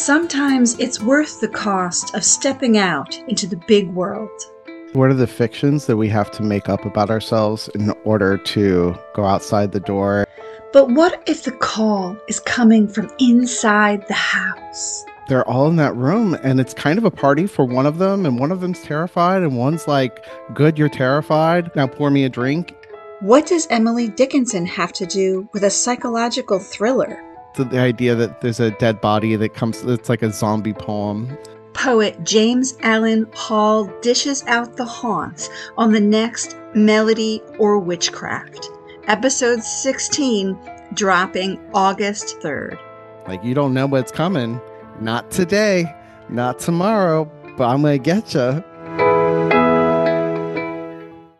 Sometimes it's worth the cost of stepping out into the big world. What are the fictions that we have to make up about ourselves in order to go outside the door? But what if the call is coming from inside the house? They're all in that room, and it's kind of a party for one of them, and one of them's terrified, and one's like, good, you're terrified. Now pour me a drink. What does Emily Dickinson have to do with a psychological thriller? The idea that there's a dead body that comes, it's like a zombie poem. Poet James Allen Hall dishes out the haunts on the next Melody or Witchcraft. Episode 16, dropping August 3rd. Like, you don't know what's coming. Not today, not tomorrow, but I'm going to get you.